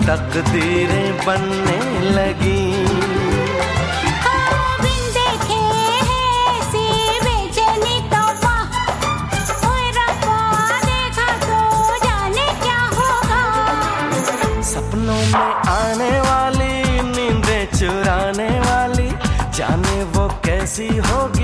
तकदीरें बनने लगी। बिन देखे ऐसी बेचैनी तौबा, ओए रब्बा देखा तो जाने क्या होगा। सपनों में आने वाली, नींदें चुराने वाली, जाने वो कैसी होगी।